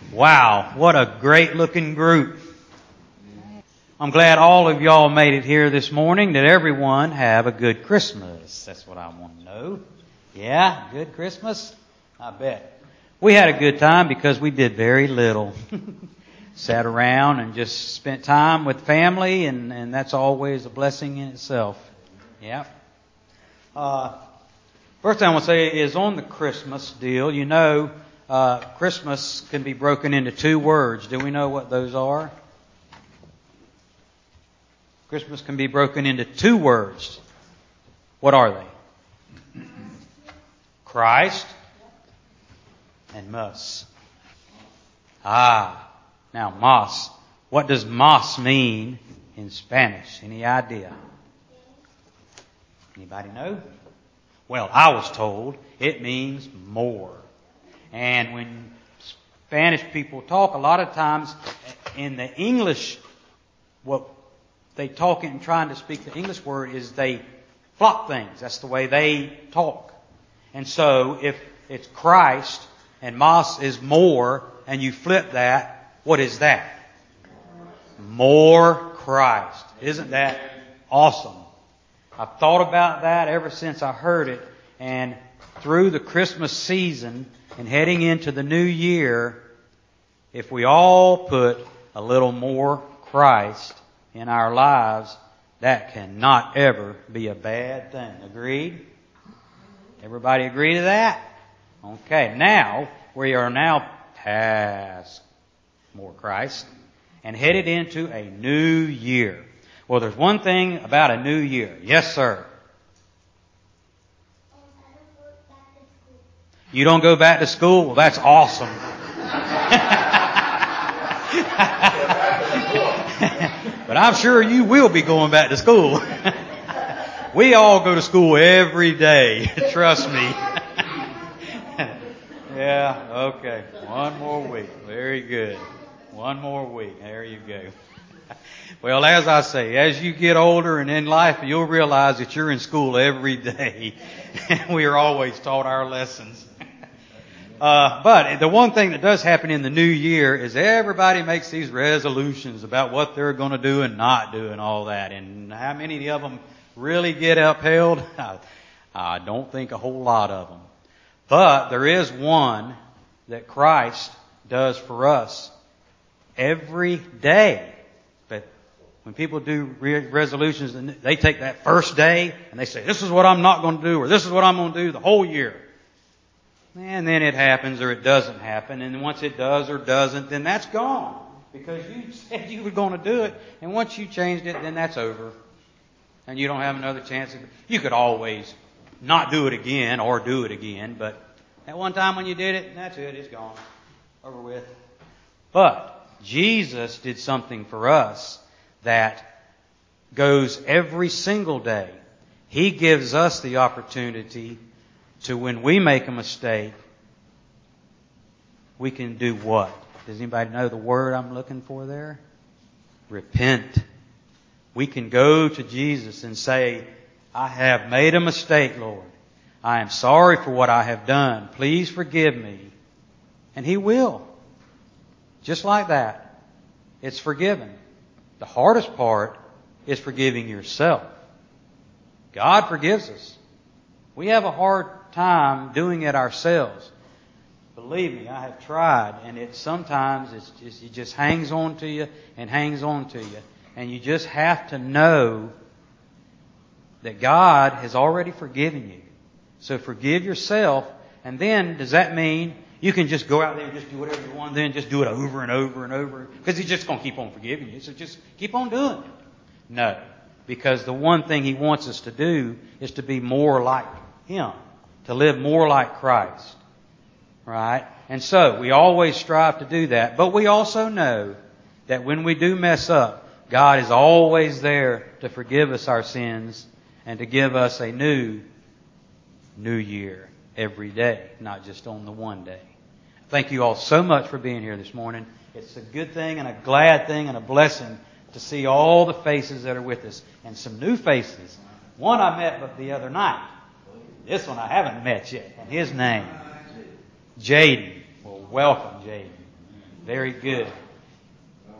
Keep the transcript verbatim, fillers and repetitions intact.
Wow, what a great looking group. I'm glad all of y'all made it here this morning. Did everyone have a good Christmas? That's what I want to know. Yeah, good Christmas? I bet. We had a good time because we did very little. Sat around and just spent time with family, and, and that's always a blessing in itself. Yeah. Uh, first thing I want to say is on the Christmas deal, you know, uh, Christmas can be broken into two words. Do we know what those are? Christmas can be broken into two words. What are they? Christ and Mas. Ah. Now, Mas. What does Mas mean in Spanish? Any idea? Anybody know? Well, I was told it means more. And when Spanish people talk, a lot of times in the English, what they talk in trying to speak the English word is they flop things. That's the way they talk. And so if it's Christ and Mas is more, and you flip that, what is that? More Christ. Isn't that awesome? I've thought about that ever since I heard it. And through the Christmas season and heading into the new year, if we all put a little more Christ in our lives, that cannot ever be a bad thing. Agreed? Everybody agree to that? Okay, now we are now past more Christ and headed into a new year. Well, there's one thing about a new year. Yes, sir. You don't go back to school? Well, that's awesome. But I'm sure you will be going back to school. We all go to school every day. Trust me. Yeah, okay. One more week. Very good. One more week. There you go. Well, as I say, as you get older and in life, you'll realize that you're in school every day. And we are always taught our lessons. Uh, but the one thing that does happen in the new year is everybody makes these resolutions about what they're going to do and not do and all that. And how many of them really get upheld? I don't think a whole lot of them. But there is one that Christ does for us every day. But when people do re- resolutions, they take that first day and they say, this is what I'm not going to do, or this is what I'm going to do the whole year. And then it happens or it doesn't happen. And once it does or doesn't, then that's gone. Because you said you were going to do it. And once you changed it, then that's over. And you don't have another chance. You could always not do it again or do it again. But at one time when you did it, that's it. It's gone. Over with. But Jesus did something for us that goes every single day. He gives us the opportunity to, when we make a mistake, we can do what? Does anybody know the word I'm looking for there? Repent. We can go to Jesus and say, I have made a mistake, Lord. I am sorry for what I have done. Please forgive me. And He will. Just like that. It's forgiven. The hardest part is forgiving yourself. God forgives us. We have a hard time doing it ourselves. Believe me, I have tried, and it sometimes it's just, it just hangs on to you and hangs on to you. And you just have to know that God has already forgiven you. So forgive yourself, and then does that mean you can just go out there and just do whatever you want, then just do it over and over and over? Because He's just going to keep on forgiving you. So just keep on doing it. No. Because the one thing He wants us to do is to be more like Him. To live more like Christ. Right? And so we always strive to do that. But we also know that when we do mess up, God is always there to forgive us our sins and to give us a new, new year every day, not just on the one day. Thank you all so much for being here this morning. It's a good thing and a glad thing and a blessing to see all the faces that are with us and some new faces. One I met the other night. This one I haven't met yet. And his name, Jaden. Well, welcome, Jaden. Very good.